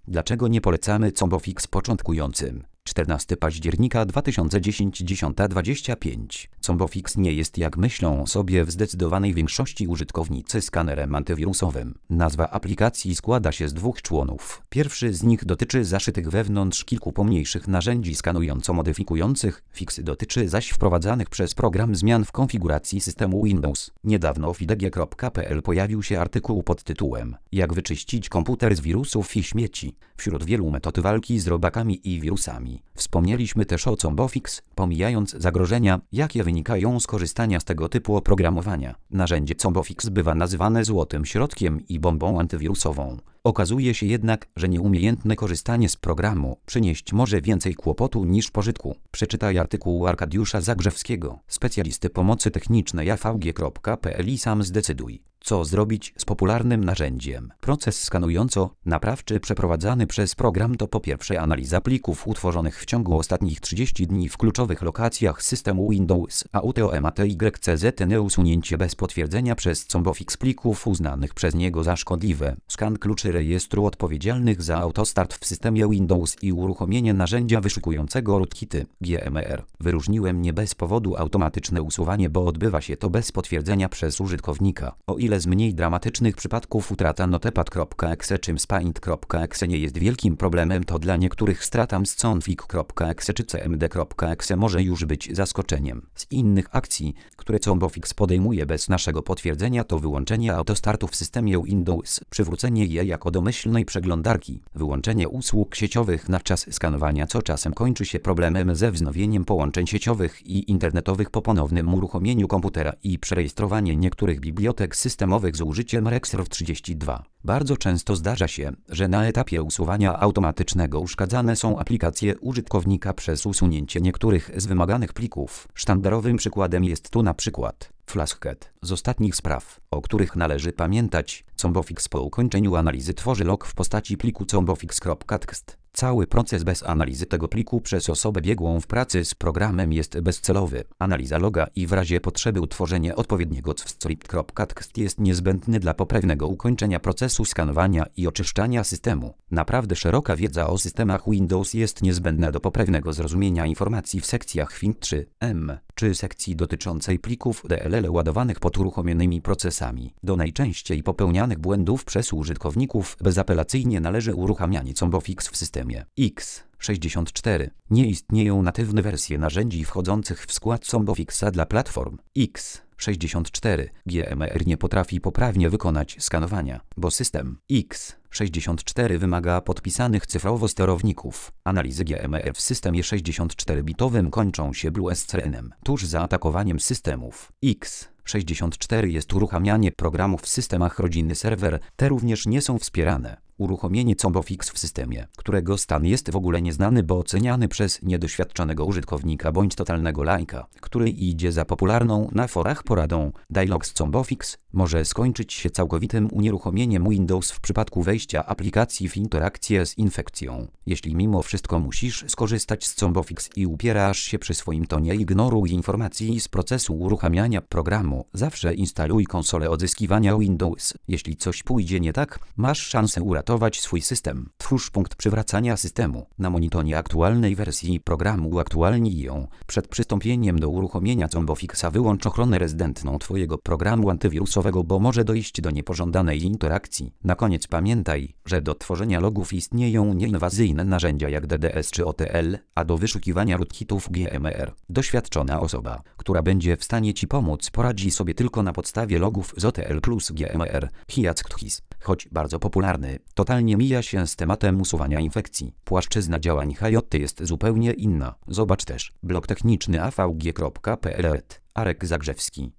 Dlaczego nie polecamy Combofix początkującym? 14 października 2010 10:25. Combofix nie jest, jak myślą sobie w zdecydowanej większości użytkownicy, skanerem antywirusowym. Nazwa aplikacji składa się z dwóch członów. Pierwszy z nich dotyczy zaszytych wewnątrz kilku pomniejszych narzędzi skanująco-modyfikujących. Fix dotyczy zaś wprowadzanych przez program zmian w konfiguracji systemu Windows. Niedawno w idg.pl pojawił się artykuł pod tytułem Jak wyczyścić komputer z wirusów i śmieci. Wśród wielu metod walki z robakami i wirusami wspomnieliśmy też o Combofix, pomijając zagrożenia, jakie wynikają z korzystania z tego typu oprogramowania. Narzędzie Combofix bywa nazywane złotym środkiem i bombą antywirusową. Okazuje się jednak, że nieumiejętne korzystanie z programu przynieść może więcej kłopotu niż pożytku. Przeczytaj artykuł Arkadiusza Zagrzewskiego, specjalisty pomocy technicznej avg.pl i sam zdecyduj, co zrobić z popularnym narzędziem. Proces skanująco-naprawczy przeprowadzany przez program to po pierwsze analiza plików utworzonych w ciągu ostatnich 30 dni w kluczowych lokacjach systemu Windows, AutoMATYCZN, usunięcie bez potwierdzenia przez Combofix plików uznanych przez niego za szkodliwe, skan kluczy rejestru odpowiedzialnych za autostart w systemie Windows i uruchomienie narzędzia wyszukującego rootkity GMR. Wyróżniłem nie bez powodu automatyczne usuwanie, bo odbywa się to bez potwierdzenia przez użytkownika. O ile z mniej dramatycznych przypadków utrata notepad.exe czy spaint.exe nie jest wielkim problemem, to dla niektórych strata msconfig.exe czy cmd.exe może już być zaskoczeniem. Z innych akcji, które Combofix podejmuje bez naszego potwierdzenia, to wyłączenie autostartu w systemie Windows, przywrócenie je jako domyślnej przeglądarki, wyłączenie usług sieciowych na czas skanowania, co czasem kończy się problemem ze wznowieniem połączeń sieciowych i internetowych po ponownym uruchomieniu komputera i przerejestrowanie niektórych bibliotek systemowych z użyciem Rexroth32. Bardzo często zdarza się, że na etapie usuwania automatycznego uszkadzane są aplikacje użytkownika przez usunięcie niektórych z wymaganych plików. Sztandarowym przykładem jest tu na przykład Flashhead. Z ostatnich spraw, o których należy pamiętać, Combofix po ukończeniu analizy tworzy log w postaci pliku combofix.txt. Cały proces bez analizy tego pliku przez osobę biegłą w pracy z programem jest bezcelowy. Analiza loga i w razie potrzeby utworzenie odpowiedniego script.txt jest niezbędny dla poprawnego ukończenia procesu skanowania i oczyszczania systemu. Naprawdę szeroka wiedza o systemach Windows jest niezbędna do poprawnego zrozumienia informacji w sekcjach FIN3M czy sekcji dotyczącej plików DLL ładowanych pod uruchomionymi procesami. Do najczęściej popełnianych błędów przez użytkowników bezapelacyjnie należy uruchamianie Combofix w systemie x64. Nie istnieją natywne wersje narzędzi wchodzących w skład Combofixa dla platform x64. GMR nie potrafi poprawnie wykonać skanowania, bo system x64 wymaga podpisanych cyfrowo sterowników. Analizy GMR w systemie 64-bitowym kończą się BlueSCN. Tuż za atakowaniem systemów x64 jest uruchamianie programów w systemach rodziny serwer. Te również nie są wspierane. Uruchomienie Combofix w systemie, którego stan jest w ogóle nieznany, bo oceniany przez niedoświadczonego użytkownika bądź totalnego laika, który idzie za popularną na forach poradą Dialogs Combofix, może skończyć się całkowitym unieruchomieniem Windows w przypadku wejścia aplikacji w interakcję z infekcją. Jeśli mimo wszystko musisz skorzystać z Combofix i upierasz się przy swoim, to nie ignoruj informacji z procesu uruchamiania programu. Zawsze instaluj konsolę odzyskiwania Windows. Jeśli coś pójdzie nie tak, masz szansę uratować swój system. Twórz punkt przywracania systemu. Na monitorie aktualnej wersji programu uaktualnij ją. Przed przystąpieniem do uruchomienia Combofixa wyłącz ochronę rezydentną Twojego programu antywirusowego, bo może dojść do niepożądanej interakcji. Na koniec pamiętaj, że do tworzenia logów istnieją nieinwazyjne narzędzia jak DDS czy OTL, a do wyszukiwania rootkitów GMR. Doświadczona osoba, która będzie w stanie Ci pomóc, poradzi sobie tylko na podstawie logów z OTL plus GMR. Hiackthis, choć bardzo popularny, totalnie mija się z tematem usuwania infekcji. Płaszczyzna działań HJ jest zupełnie inna. Zobacz też blog techniczny avg.pl. Arek Zagrzewski.